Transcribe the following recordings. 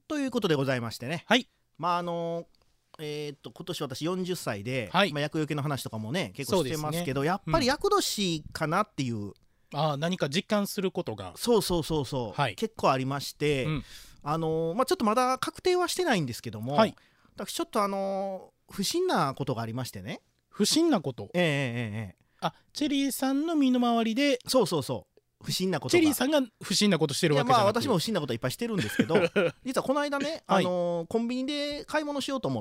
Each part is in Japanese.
ということでございましてね、 はい。 まあ今年私40歳で、 はい厄除けの話とかもね結構してますけど、 そうですねやっぱり厄年かなっていう、 何か実感することが。 そう、 はい結構ありまして、 うんちょっとまだ確定はしてないんですけども、 はい。 私ちょっと不審なことがありましてね。 不審なこと。チェリーさんの身の回りで。 そう不審なことが。 チェリーさんが不審なことしてるわけじゃなく。 私も不審なこといっぱいしてるんですけど実はこの間ね、 はいコンビニで買い物しようと思って、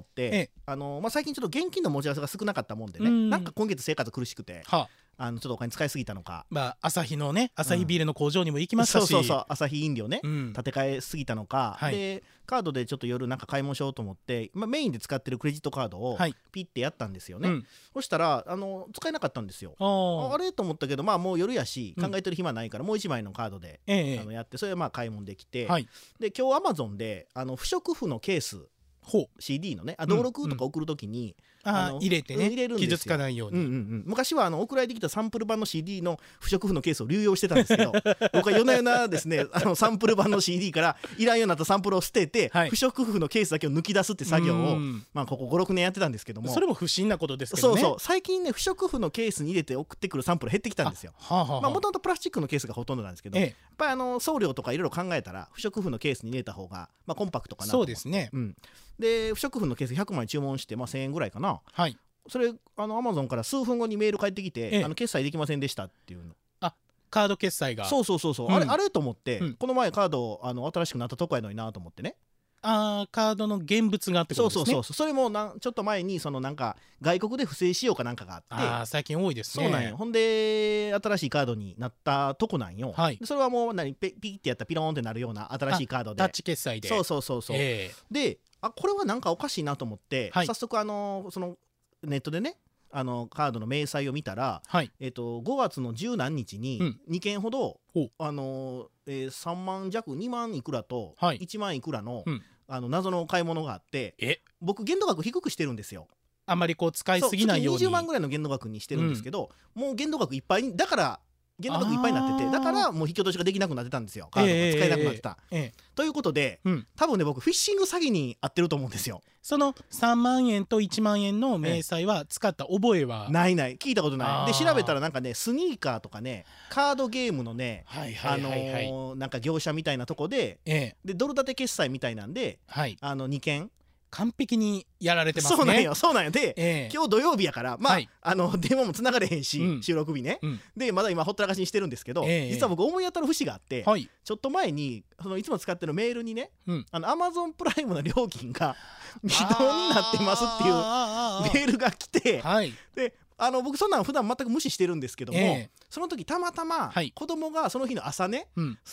最近ちょっと現金の持ち合わせが少なかったもんでね、なんか今月生活苦しくて、 はちょっとお金使いすぎたのか、 朝日のね、朝日ビールの工場にも行きましたし、 そう朝日飲料ね、 うん立て替えすぎたのか、 はいでカードでちょっと夜なんか買い物しようと思って、メインで使ってるクレジットカードをはいピッてやったんですよね、 うんそしたら使えなかったんですよ。あれと思ったけど、もう夜やし考えてる暇ないから、もう1枚のカードで、やって、それで買い物できて、 はいで今日アマゾンで不織布のケース、 ほう CD のね、登録とか送るときに、 入れてね、 入れるんですよ。 傷つかないように。 昔は送られてきたサンプル版の CD の不織布のケースを流用してたんですけど僕は夜な夜なですねサンプル版の CD からいらんようになったサンプルを捨てて、 はい不織布のケースだけを抜き出すって作業を、ここ 5,6 年やってたんですけども、 それも不審なことですけどね。 そう最近ね不織布のケースに入れて送ってくるサンプル減ってきたんですよ。もともとプラスチックのケースがほとんどなんですけど、やっぱり送料とかいろいろ考えたら不織布のケースに入れた方が、コンパクトかなと。 そうですね。 で不織布のケース100枚注文して、1,000円ぐらいかな。 はい。 それアマゾンから数分後にメール返ってきて、決済できませんでしたっていうの。 カード決済が。 そう、あれと思って、この前カード新しくなったとこやのになと思ってね。 カードの現物があってことですね。 それもちょっと前になんか外国で不正使用かなんかがあって、 最近多いですね。 そうなんよ。ほんで新しいカードになったとこなんよ。 はい、 それはもうピッてやったらピローンってなるような新しいカードで、 タッチ決済で。 そう、でこれはなんかおかしいなと思って、早速そのネットでねカードの明細を見たら、5月の十何日に2件ほど、3万弱2万いくらと1万いくらの、謎の買い物があって、僕限度額低くしてるんですよ。 あんまり使いすぎないように。 20万ぐらいの限度額にしてるんですけど、もう限度額いっぱいに、だから限度額いっぱいになってて、だからもう引き落としができなくなってたんですよ。カードが使えなくなってた、ということで、多分ね僕フィッシング詐欺に遭ってると思うんですよ。 その3万円と1万円の明細は使った覚えは、 ない聞いたことない。で調べたらなんかねスニーカーとかねカードゲームのねなんか業者みたいなとこで、でドル建て決済みたいなんで、2件完璧にやられてますね。 そうなんよ。で、今日土曜日やから電話もつながれへんし、収録日ね、でまだ今ほったらかしにしてるんですけど、実は僕思い当たる節があって、ちょっと前にいつも使ってるメールにね、Amazon プライムの料金が未納になってますっていうメールが来て、で僕そんなん普段全く無視してるんですけども、その時たまたま子供がその日の朝ね、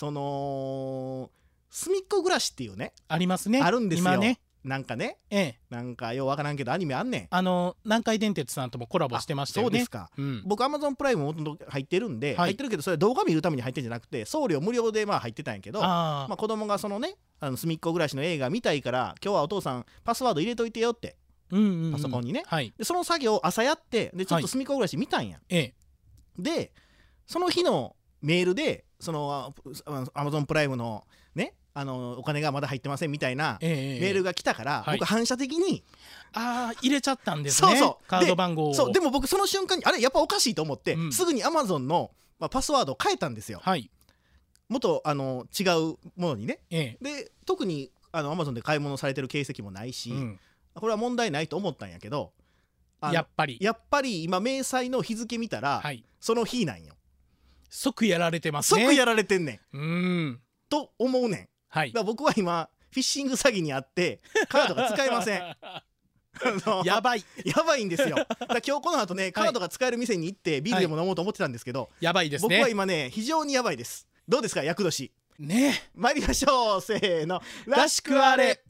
すみっこ暮らしっていうねありますね、 あるんですよ。 今ねなんかね、なんかようわからんけどアニメあんねん。 南海電鉄さんともコラボしてましたよね。 そうですか、僕 Amazon プライムもともと入ってるんで、入ってるけどそれ動画見るために入ってるんじゃなくて送料無料で入ってたんやけど、子供がそのねすみっこ暮らしの映画見たいから今日はお父さんパスワード入れといてよって、パソコンにね、でその作業を朝やって、でちょっとすみっこ暮らし見たんや、でその日のメールでAmazon プライムのねお金がまだ入ってませんみたいなメールが来たから、僕反射的に入れちゃったんですね。カード番号を。 でも僕その瞬間にあれやっぱおかしいと思って、すぐに Amazon のパスワードを変えたんですよ。元違うものにね。で特にAmazon で買い物されてる形跡もないし、これは問題ないと思ったんやけど、やっぱり今明細の日付見たら、その日なんよ。 即やられてますね。 即やられてんねんと思うねん。だから僕は今フィッシング詐欺にあってカードが使えませんやばいんですよ。だから今日この後ねカードが使える店に行ってビールでも飲もうと思ってたんですけど、 やばいですね。 僕は今ね非常にやばいです。どうですか厄年ね。 参りましょう。せーの、らしくあれ。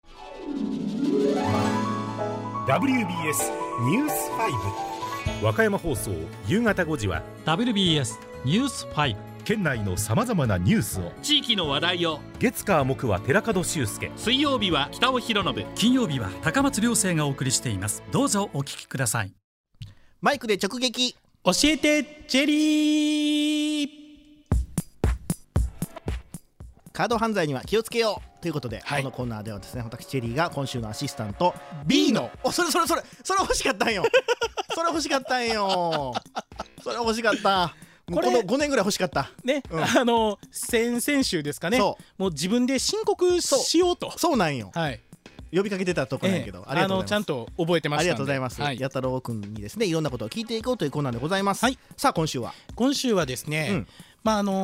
WBS ニュース5、和歌山放送夕方5時は WBS ニュース5、 県内のさまざまなニュースを、 地域の話題を、 月火木は寺門修介、 水曜日は北尾博信、金曜日は高松亮生がお送りしています。どうぞお聞きください。 マイクで直撃、 教えてジェリー。 カード犯罪には気をつけよう。 ということで、 はい、 このコーナーではですね、私チェリーが今週のアシスタント B のそれ欲しかったんよそれ欲しかったんよそれ欲しかった。この5年ぐらい欲しかったね、先々週ですかね、もう自分で申告しようと。 そうなんよ、 はい、 呼びかけてたとこなんやけど、ありがとうございます。 ちゃんと覚えてましたんで、 ありがとうございます、 はい、 やたろうくんにですね、いろんなことを聞いていこうというコーナーでございます、 はい、 さあ今週はですね、今日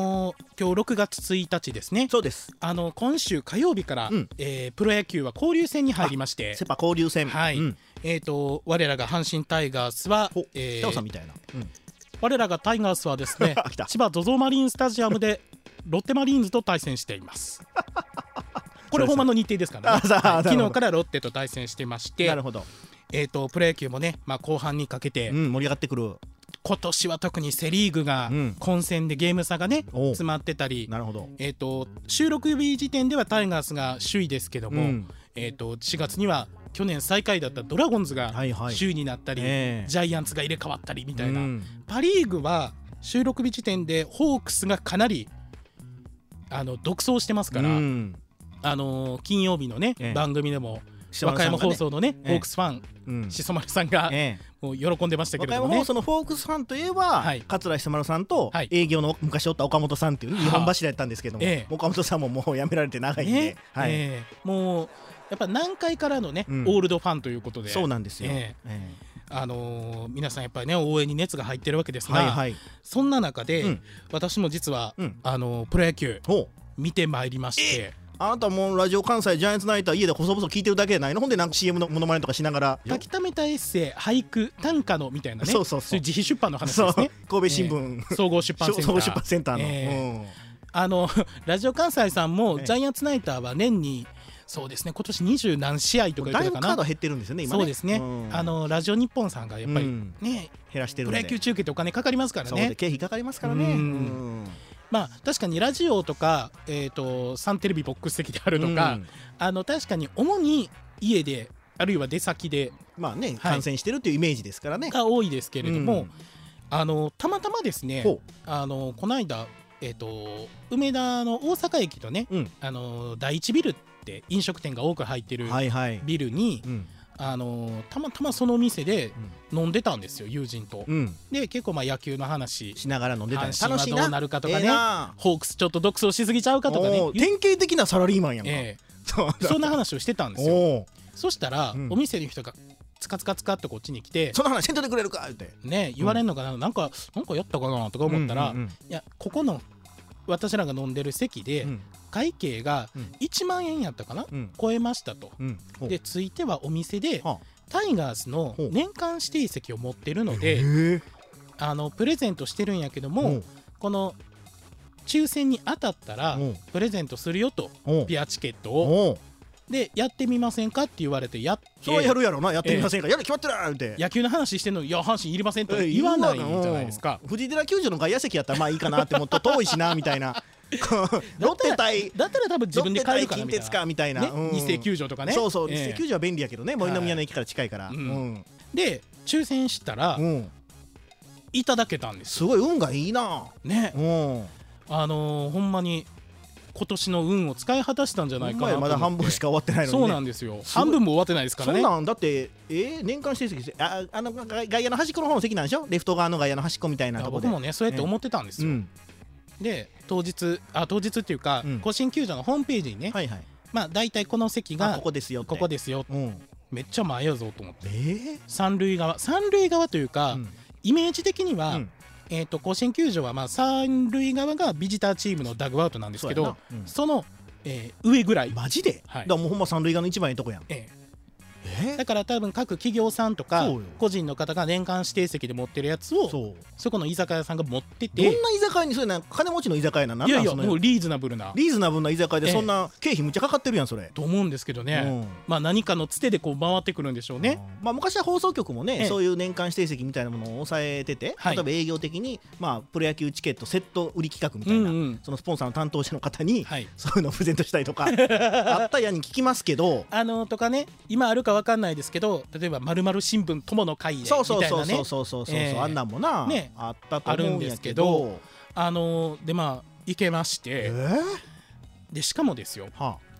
6月1日ですね。 そうです。 今週火曜日から、プロ野球は交流戦に入りまして、 セパ交流戦、 はい、我らが阪神タイガースは、 北尾さんみたいな、 我らがタイガースはですね千葉 ZOZO マリンスタジアムでロッテマリーンズと対戦していますこれほんまの日程ですからね昨日からロッテと対戦してまして、 なるほど、 プロ野球もね、後半にかけて、 盛り上がってくる。 今年は特にセリーグが混戦でゲーム差がね、詰まってたり、 なるほど、 収録日時点ではタイガースが首位ですけども、4月には去年最下位だったドラゴンズが首位になったり、ジャイアンツが入れ替わったりみたいな、パリーグは収録日時点でホークスがかなり独走してますから、金曜日のね、番組でも和歌山放送のね、ホークスファン、しそ丸さんが、もう喜んでましたけれどもね。 和歌山放送のフォークスファンといえば、桂しそ丸さんと、営業の昔おった岡本さんっていう日本柱やったんですけども、岡本さんももう辞められて長いんで、 もうやっぱ南海からのね、オールドファンということで、 そうなんですよ、 皆さんやっぱりね応援に熱が入ってるわけですが、そんな中で、私も実は、プロ野球見てまいりまして、 あなたもうラジオ関西ジャイアンツナイター家で細々聞いてるだけじゃないの？ほんでなんか CM のモノマネとかしながら書き溜めたエッセイ、俳句、短歌のみたいなね、 そういう自費出版の話ですね。 神戸新聞、 総合出版センターの、 ラジオ関西さんもジャイアンツナイターは年にそうですね、今年20何試合とか言ってたかな。 だいぶカード減ってるんですよね今ね。 そうですね、ラジオ日本さんがやっぱりね、 減らしてるんで、 プロ野球中継ってお金かかりますからね。 経費かかりますからね。 確かにラジオとか、サンテレビボックス席であるとか、確かに主に家であるいは出先で観戦してるっていうイメージですからね、 が多いですけれども、たまたまですね、この間、梅田の大阪駅とね、第一ビルって飲食店が多く入ってるビルに、たまたまその店で飲んでたんですよ、友人と。で結構野球の話しながら飲んでたんです。 阪神はどうなるかとかね、ホークスちょっと独走しすぎちゃうかとかね、 典型的なサラリーマンやんか、 そんな話をしてたんですよ。そしたら、お店の人がツカツカツカってこっちに来て、 その話せんといてくれるかってね言われるのかな、なんかやったかなとか思ったら、いやここの私らが飲んでる席で、会計が1万円やったかな、超えましたと。でついてはお店でタイガースの年間指定席を持ってるので、プレゼントしてるんやけども、この抽選に当たったらプレゼントするよと、ピアチケットを。でやってみませんかって言われて、やって、 そうやるやろな、やってみませんか、やる決まってるって。 野球の話してんのに、いや阪神いりませんと言わないじゃないですか。 藤寺球場の外野席やったらまあいいかなって、もっと遠いしなみたいなロッテ対だったら多分自分で買えるかな近鉄かみたいな、 日生球場とかね。 そうそう、日生球場は便利やけどね、森の宮の駅から近いから。 で抽選したらいただけたんです。 すごい運がいいなね。ほんまに今年の運を使い果たしたんじゃないかなと思って。 まだ半分しか終わってないのにね。 そうなんですよ、半分も終わってないですからね。 そんなんだって、年間指定席、外野の端っこの方の席なんでしょ、レフト側の外野の端っこみたいなところで。 僕もねそうやって思ってたんですよ。で当日っていうか、甲子園球場のホームページにね、大体この席がここですよって、 ここですよ、めっちゃ前やぞと思って、三塁側というか、イメージ的には、甲子園球場は三塁側がビジターチームのダグアウトなんですけど、その、上ぐらい。 マジで？だからもうほんま三塁側の一番いいとこやん。 だから多分各企業さんとか個人の方が年間指定席で持ってるやつを そこの居酒屋さんが持ってて。 どんな居酒屋にそれな、金持ちの居酒屋な、なんなん？ いやもうリーズナブルな居酒屋でそんな経費むっちゃかかってるやんそれ。 と思うんですけどね、何かのつてでこう回ってくるんでしょうね。 昔は放送局もね、そういう年間指定席みたいなものを抑えてて、例えば営業的にプロ野球チケットセット売り企画みたいな、そのスポンサーの担当者の方にそういうのをプレゼントしたりとかあったやに聞きますけど、 とかね、今あるか分かんないですけど、例えば〇〇新聞友の会でみたいなね、 そうあんなんもな、あったと思うんやけど、 で行けまして、でしかもですよ、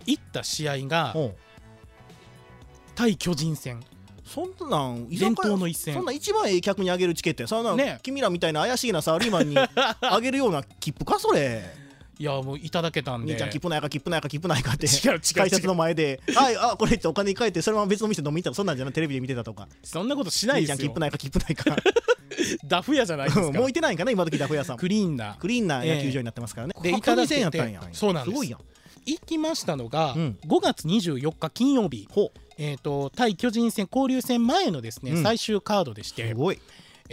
行った試合が対巨人戦。 そんなん伝統の一戦。 そんな一番客にあげるチケットや。そんな、ね、君らみたいな怪しげなサラリーマンにあげるような切符かそれ。 いやもういただけたんで、 兄ちゃん切符ないか切符ないか切符ないかって違う改札の前であこれってお金返ってそのまま別の店飲みに行ったらそんなんじゃない、テレビで見てたとか。 そんなことしないですよ。 兄ちゃん切符ないか切符ないかダフ屋じゃないですか。 もういてないんかな今時ダフ屋さん。 クリーンな野球場になってますからね。 でいただけて、 やったんや。 そうなんです。 すごいやん。 行きましたのが、5月24日金曜日、対巨人戦交流戦前のですね、最終カードでして、 すごい。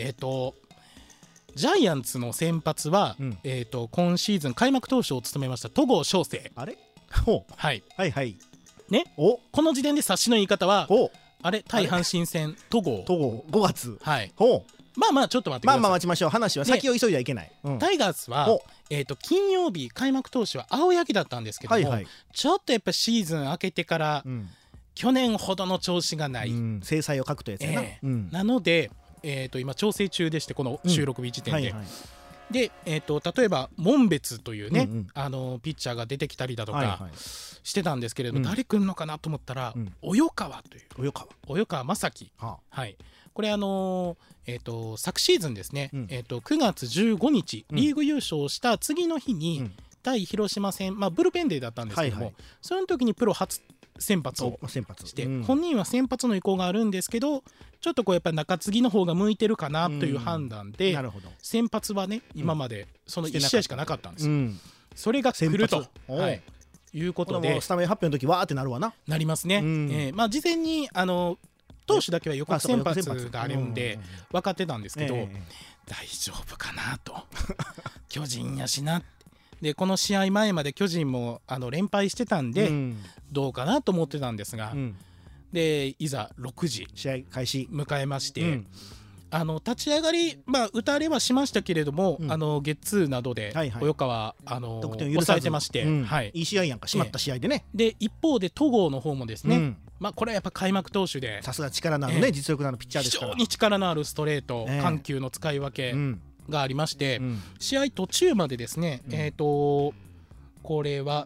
ジャイアンツの先発は、今シーズン開幕投手を務めました戸郷翔征。 あれはいはいね、この時点で察しの言い方はあれ対阪神戦戸郷 5月。 はいまあちょっと待ってください。 まあ待ちましょう。話は先を急いではいけない。 タイガースは金曜日開幕投手は青柳だったんですけども、ちょっとやっぱシーズン明けてから去年ほどの調子がない、 制裁を書くとやつやな。なので今調整中でして、この収録日時点でで、例えば門別というね、ピッチャーが出てきたりだとかしてたんですけれども、誰来るのかなと思ったら、及川という及川正樹、これ昨シーズンですね、9月15日リーグ優勝した次の日に、対広島戦、ブルペンデーだったんですけども、その時にプロ初先発をして、本人は先発の意向があるんですけど、ちょっとこうやっぱり中継ぎの方が向いてるかなという判断で、先発はね今までその1試合しかなかったんですよ。それが来るということで、 スタメン発表の時わーってなるわな。 なりますね。事前に投手だけは予告先発があるんで分かってたんですけど、大丈夫かなと巨人やしな。でこの試合前まで巨人も連敗してたんで、どうかなと思ってたんですが、でいざ6時試合開始迎えまして、立ち上がり打たれはしましたけれども、ゲッツーなどで及川抑えてまして、 いい試合やんか、締まった試合でね。 で一方で戸郷の方もですね、これはやっぱ開幕投手でさすが力のあるね、実力のあるピッチャーですから、 非常に力のあるストレート、緩急の使い分けがありまして、試合途中までですね、これは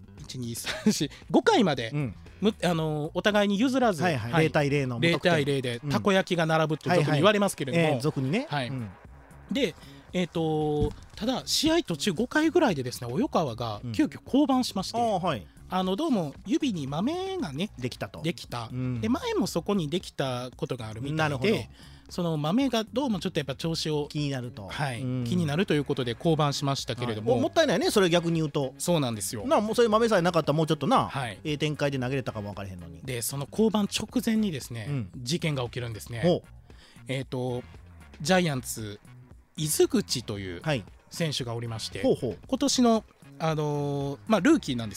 12345回まで、お互いに譲らず、 0対0の 0対0でたこ焼きが並ぶと俗に言われますけれども、 俗にね。 でただ試合途中5回ぐらいでですね、及川が急遽降板しまして、どうも指にマメがねできたと。 で前もそこにできたことがあるみたいで、その豆がどうもちょっとやっぱ調子を気になると、 気になるということで降板しましたけれども、 もったいないね、それ逆に言うと。 そうなんですよ。 もうそういう豆さえなかったらもうちょっとな、展開で投げれたかも分からへんのに。 でその降板直前にですね、事件が起きるんですね。ジャイアンツ井筒口という選手がおりまして、今年のルーキーなんです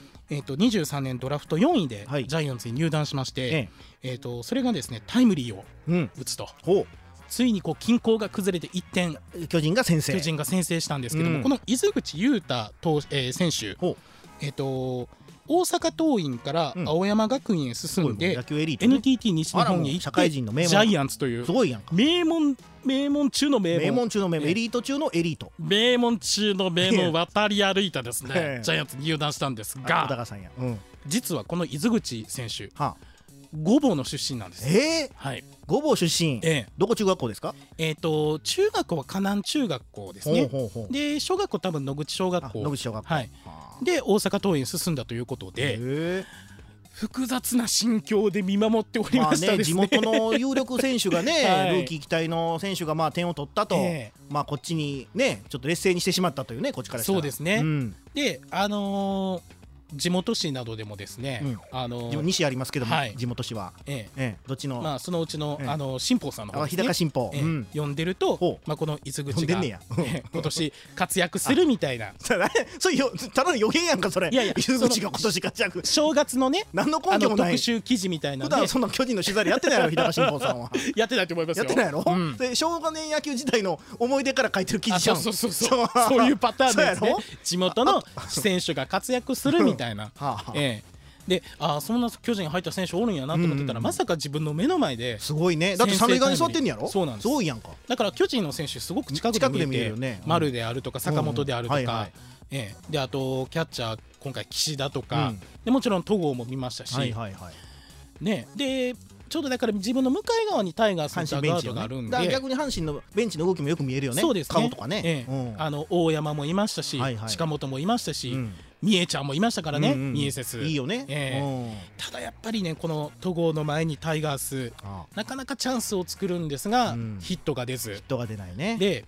。23年ドラフト4位でジャイアンツに入団しまして、それがですねタイムリーを打つと、ついにこう均衡が崩れて1点巨人が先制したんですけども、この井筒口裕太選手、大阪桐蔭から青山学院へ進んで、NTT 西日本へ行ってジャイアンツという名門中の名門、 エリート中のエリート、 名門中の名門渡り歩いたですねジャイアンツに入団したんですが、実はこの井筒口選手御坊の出身なんです。 御坊出身、どこ中学校ですか？ 中学校は河南中学校ですね。で小学校多分野口小学校で大阪桐蔭進んだということで、複雑な心境で見守っておりましたですね。 地元の有力選手がね、ルーキー期待の選手が点を取ったと、こっちにねちょっと劣勢にしてしまったというね、こっちからしたら。 そうですね。で地元紙などでもですね、 西ありますけども、地元紙はどっちのそのうちの新報さんの方ですね、 日高新報読んでると、この井筒口が今年活躍するみたいなそれただの予言やんかそれ。井筒口が今年活躍、 正月のね何の根拠もない特集記事みたいな普段そんな巨人の取材でやってないやろ日高新報さんは。 やってないと思いますよ。 やってないやろ。で昭和年野球時代の思い出から書いてる記事じゃん。 そういうパターンですね。地元の選手が活躍するみたいな。でそんな巨人に入った選手おるんやなと思ってたら、まさか自分の目の前ですごいね。だって三塁側に座ってんやろ。 そうなんです。 すごいやんか。 だから巨人の選手すごく近くで見えて、丸であるとか坂本であるとか、であとキャッチャー今回岸田とか、でもちろん戸郷も見ましたし、ね、でちょうどだから自分の向かい側にタイガースのダグアウトがあるんで、 だから逆に阪神のベンチの動きもよく見えるよね。 そうですね、 顔とかね、 大山もいましたし、近本もいましたし、三重ちゃんもいましたからね、三重節いいよね、 ただやっぱりね、この戸郷の前にタイガースなかなかチャンスを作るんですが、ヒットが出ず、 ヒットが出ないね。 で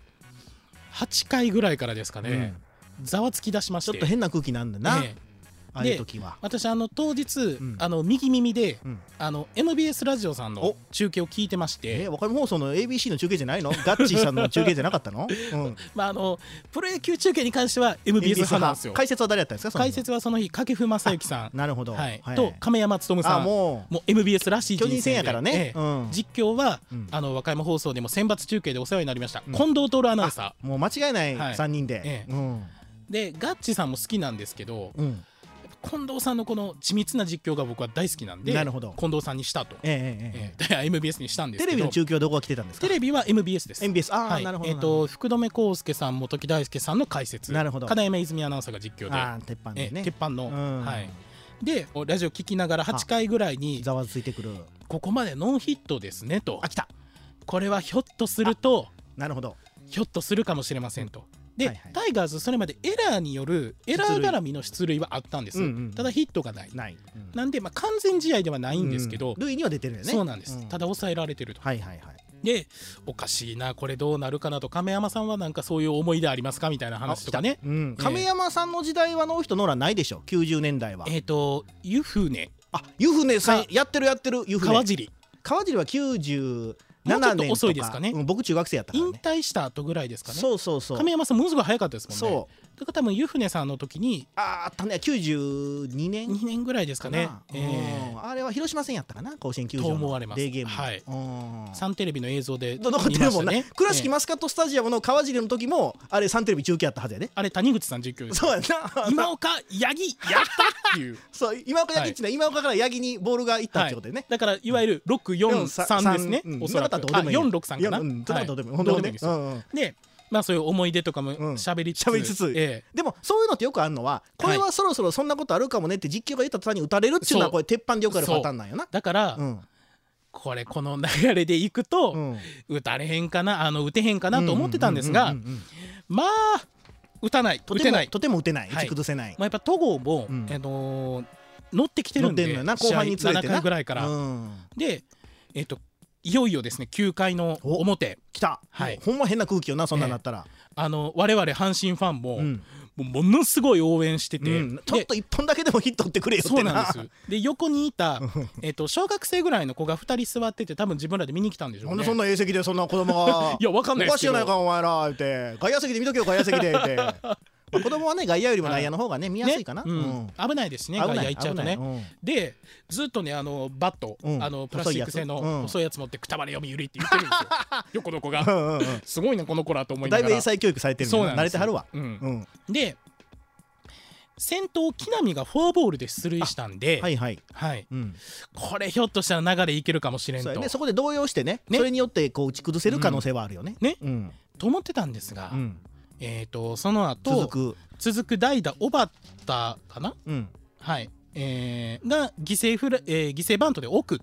8回ぐらいからですかね、ざわつき出しまして、 ちょっと変な空気なんだな、ああいう時は。 私当日、右耳で、MBS ラジオさんの中継を聞いてまして、 和歌山放送の ABC の中継じゃないの？ガッチーさんの中継じゃなかったの？ プロ野球中継に関しては MBS 派なんですよ。 解説は誰やったんですか？ 解説はその日掛布正幸さん、 なるほど、 と亀山勉さん、もう MBS らしい人生で、 巨人戦やからね、 実況は和歌山放送でも選抜中継でお世話になりました近藤徹アナウンサー、もう間違いない3人で、 でガッチさんも好きなんですけど、近藤さんのこの緻密な実況が僕は大好きなんで、近藤さんにしたと、MBS にしたんですけど、 テレビの中継はどこが来てたんですか？ テレビは MBS です。 MBS、なるほど。 福留孝介さん、本木大輔さんの解説、金山泉アナウンサーが実況で、 鉄板でね、 鉄板の、でラジオ聞きながら8回ぐらいにざわついてくる、 ここまでノーヒットですねと、来た、これはひょっとすると、 なるほど、 ひょっとするかもしれませんと。でタイガースそれまでエラーによるエラー絡みの出塁はあったんです、ただヒットがない、なんで完全試合ではないんですけど、 塁には出てるよね。 そうなんです、ただ抑えられてると。でおかしいな、これどうなるかなと。亀山さんはなんかそういう思い出ありますかみたいな話とかね。 亀山さんの時代はノーヒットノーランないでしょ、90年代は。 湯船、 湯船さんやってる湯船。川尻は90 もうちょっと遅いですかね。 僕中学生やったからね。 引退した後ぐらいですかね。 そう亀山さんものすごい早かったですもんね。だから多分湯船さんの時にあったね、92年 2年ぐらいですかね。 あれは広島戦やったかな、甲子園球場のと思われます。 デーゲーム、 サンテレビの映像で残ってるもんね。倉敷マスカットスタジアムの川尻の時もあれサンテレビ中継やったはずやね。 あれ谷口さん実況です。 そうやな、 今岡八木やったっていうそう、今岡八木ってね、今岡から八木にボールがいったってことでね。 だからいわゆる643ですね、おそらく463かな、 どうでもいい、本当にね。 でそういう思い出とかも喋りつつ、 でもそういうのってよくあるのは、これはそろそろそんなことあるかもねって実況が言った途端に打たれるっていうのは、これ鉄板でよくあるパターンなんよな。 だからこの流れでいくと打たれへんかな、打てへんかなと思ってたんですが、まあ打てない、 とても打てない、打ち崩せない。 やっぱ戸郷も乗ってきてるんで、 後半につれて 7回ぐらいからで、いよいよですね、9回の表来た。ほんま変な空気よな、そんなんなったら。 我々阪神ファンもものすごい応援してて、 ちょっと1本だけでもヒット打ってくれよってな。 そうなんです。で横にいた小学生ぐらいの子が2人座ってて、多分自分らで見に来たんでしょうね。 なんでそんな成績でそんな子供がいやわかんないですけど、 おかしいやないかお前らって外野席で見とけよ、外野席でって子供はね、外野よりも内野の方がね見やすいかな。 危ないですね、外野行っちゃうとね。でずっとね、バットプラスチック製の細いやつ持ってくたばれ読み売りって言ってるんですよ横の子がすごいなこの子らと思いながら。 だいぶ英才教育されてるんで慣れてはるわ。 で先頭木浪がフォアボールで出塁したんで、これひょっとしたら流れいけるかもしれんと。 そこで動揺してね、それによってこう打ち崩せる可能性はあるよね。 と思ってたんですが、その後続く代打小畑かな、が犠牲バントで送って、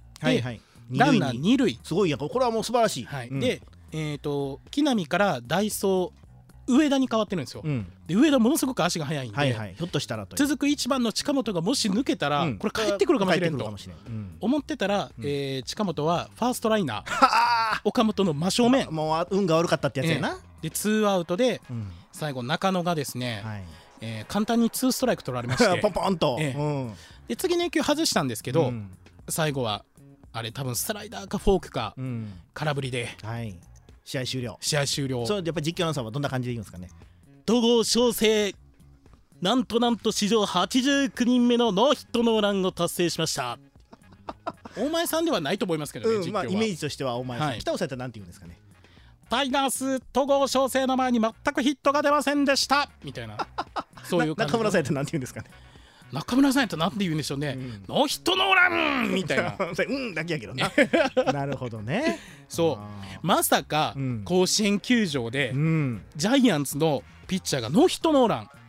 ランナー2塁。 すごいやん、これはもう素晴らしい。 で木浪から代走上田に変わってるんですよ。で上田ものすごく足が速いんで、 ひょっとしたらと続く1番の近本がもし抜けたら、これ帰ってくるかもしれんと思ってたら、近本はファーストライナー岡本の真正面、 もう運が悪かったってやつやな。 で2アウトで最後中野がですね、簡単に2ストライク取られましてポンポンと、 で次の1球外したんですけど、最後はあれ多分スライダーかフォークか空振りで、試合終了。 それやっぱり実況アナウンサーはどんな感じで言うんですかね。 戸郷翔征、なんと史上89人目のノーヒットノーランを達成しました大前さんではないと思いますけどね、実況は。 イメージとしては大前さん、北尾さんやったらなんて言うんですかね。 タイガース戸郷翔征の前に全くヒットが出ませんでしたみたいなそういう感じ。 中村さんやったらなんて言うんですかね。 中村さんやったらなんて言うんでしょうね、ノーヒットノーランみたいなだけやけどななるほどね。 そうまさか甲子園球場でジャイアンツのピッチャーがノーヒットノーラン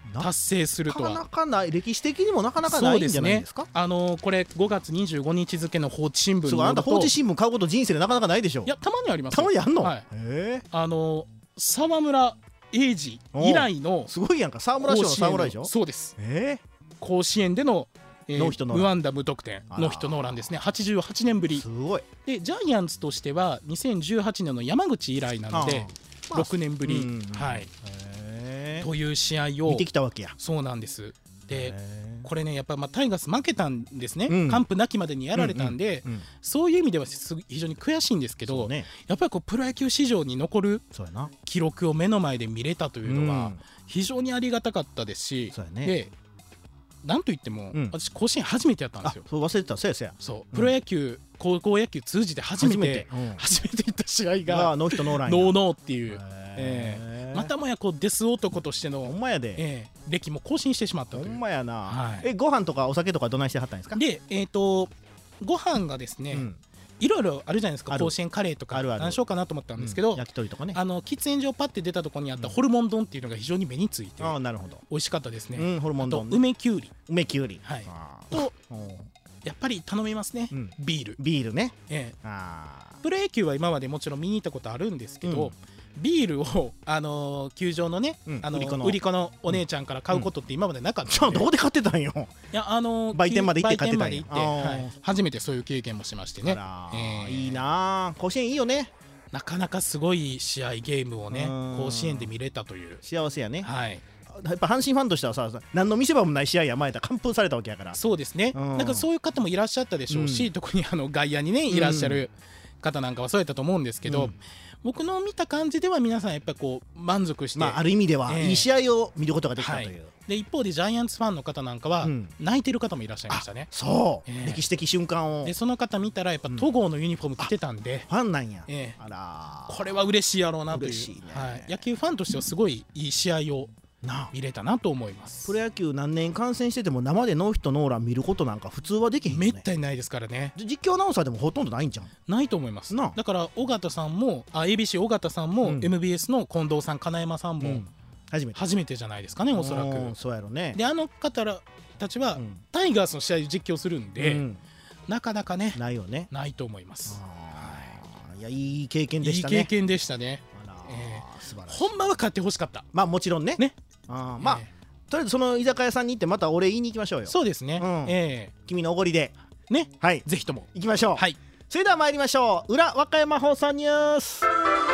達成するとはなかなかない、歴史的にもなかなかないんじゃないですか。 これ5月25日付の放置新聞によると、 あんた放置新聞買うこと人生でなかなかないでしょ。 いや、たまにあります。 たまにあんの、 はい、沢村栄治以来のすごいやんか、沢村賞の沢村でしょ。 そうです、甲子園での無安打無得点ノーヒットノーランですね。88年ぶり。 すごい。 でジャイアンツとしては2018年の山口以来なので6年ぶり、という試合を見てきたわけや。 そうなんです。でこれね、やっぱタイガース負けたんですね、完封なきまでにやられたんで、そういう意味では非常に悔しいんですけど、やっぱりプロ野球史上に残る記録を目の前で見れたというのは非常にありがたかったですし、でなんといっても、私甲子園初めてやったんですよ。 そう忘れてた。そうやそうプロ野球、高校野球通じて初めて行った試合がノーヒットノーランノーノーっていう、またもやデス男としてのほんまやで、 歴も更新してしまったという。 ほんまやな。ご飯とかお酒とかどないしてはったんですか。 でご飯がですね、いろいろあるじゃないですか。甲子園カレーとか何しようかなと思ったんですけど、 焼き鳥とかね、 喫煙所パッて出たところにあったホルモン丼っていうのが非常に目について、 なるほど、 美味しかったですね。 ホルモン丼、 梅きゅうりとやっぱり頼みますね、ビールね。プロ野球は今までもちろん見に行ったことあるんですけど、ビールを球場のね、売り子のお姉ちゃんから買うことって今までなかったんで。 どこで買ってたんよ。 いや売店まで行って買ってたんや。 初めてそういう経験もしましてね。 いいな、甲子園いいよね。 なかなかすごい試合ゲームをね甲子園で見れたという幸せやね。やっぱ阪神ファンとしてはさ、何の見せ場もない試合や前だ完封されたわけやから。 そうですね、なんかそういう方もいらっしゃったでしょうし、特に外野にねいらっしゃる方なんかはそうやったと思うんですけど、僕の見た感じでは皆さんやっぱり満足して、 ある意味ではいい試合を見ることができたという、 で一方でジャイアンツファンの方なんかは泣いてる方もいらっしゃいましたね。 そう、歴史的瞬間を。 でその方見たらやっぱ戸郷のユニフォーム着てたんで、 ファンなんや。 これは嬉しいやろうなという、野球ファンとしてはすごいいい試合を見れたなと思います。 プロ野球何年観戦してても生でノーヒットノーラン見ることなんか普通はできへんよね。 めったにないですからね。 実況アナウンサーでもほとんどないんじゃん。 ないと思います。だから尾形さんもABC 尾形さんも、MBS の近藤さん金山さんも、初めてじゃないですかね、おそらく。 そうやろね。 で方たちは、タイガースの試合を実況するんで、なかなかねないよね。 ないと思います。 いや、いい経験でしたね。 いい経験でしたね。ほんまは勝ってほしかった。 まあもちろんね。まあとりあえずその居酒屋さんに行ってまたお礼言いに行きましょうよ。 そうですね。 君のおごりでね、ぜひとも行きましょう。それでは参りましょう。裏和歌山放送ニュース。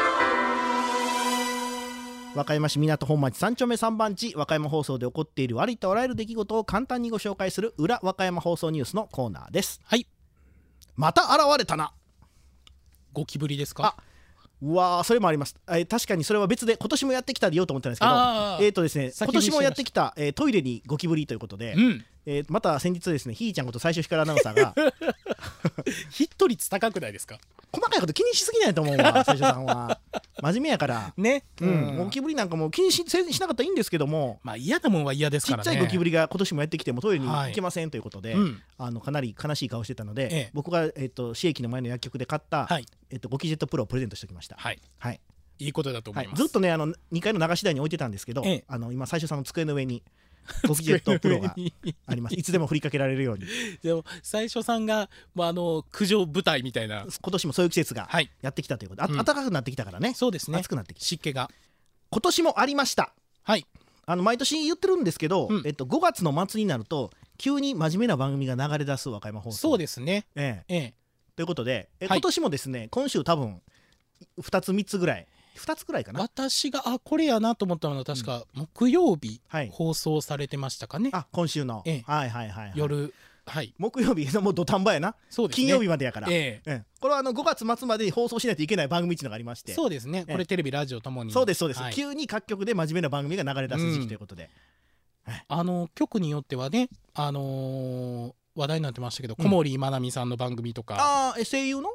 和歌山市港本町3丁目3番地、和歌山放送で起こっているありとあらゆる出来事を簡単にご紹介する裏和歌山放送ニュースのコーナーです。また現れたな。 ゴキブリですか。 うわー、それもあります。確かにそれは別で今年もやってきたで言おうと思ったんですけど、ですね、今年もやってきた、トイレにゴキブリということで、また先日ですね、ひーちゃんこと最初光アナウンサーがヒット率高くないですか。 細かいこと気にしすぎないと思うわ、最初さんは。真面目やからね。 ゴキブリなんかも気に しなかったらいいんですけども、 嫌なもんは嫌ですからね。 ちっちゃいゴキブリが今年もやってきてもトイレに行けませんということで、かなり悲しい顔してたので、僕が市駅の前の薬局で買ったゴキジェットプロをプレゼントしておきました。 いいことだと思います。 ずっとね2階の流し台に置いてたんですけど、今最初さんの机の上にゴキジェットプロがあります。いつでも振りかけられるように。 でも最初さんが駆除部隊みたいな、 今年もそういう季節がやってきたということで、暖かくなってきたからね。 そうですね。 暑くなってきて湿気が今年もありました。毎年言ってるんですけど、5月の末になると急に真面目な番組が流れ出す和歌山放送。 そうですね。 ということで、今年もですね、今週多分2つ3つぐらいかな。 私がこれやなと思ったのは確か木曜日放送されてましたかね。 今週の夜、 木曜日のもう土壇場やな。金曜日までやから。これは5月末までに放送しないといけない番組っていうのがありまして。 そうですね。これテレビラジオともに。 そうです。急に各局で真面目な番組が流れ出す時期ということで、 局によってはね、話題になってましたけど、小森まなみさんの番組とか、 声優の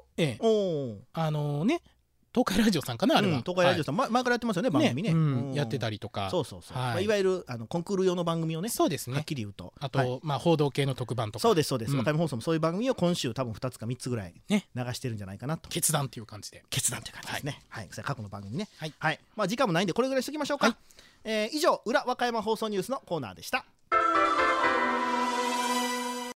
東海ラジオさんかな、あれは。 東海ラジオさん前からやってますよね、番組ね。 やってたりとか。 いわゆるコンクール用の番組をね。 そうですね。 はっきり言うと、 あと報道系の特番とか。 そうです。和歌山放送もそういう番組を今週多分2つか3つぐらい流してるんじゃないかなと。 決断っていう感じで。 決断という感じですね。それ過去の番組ね。時間もないんでこれぐらいしときましょうか。 以上裏和歌山放送ニュースのコーナーでした。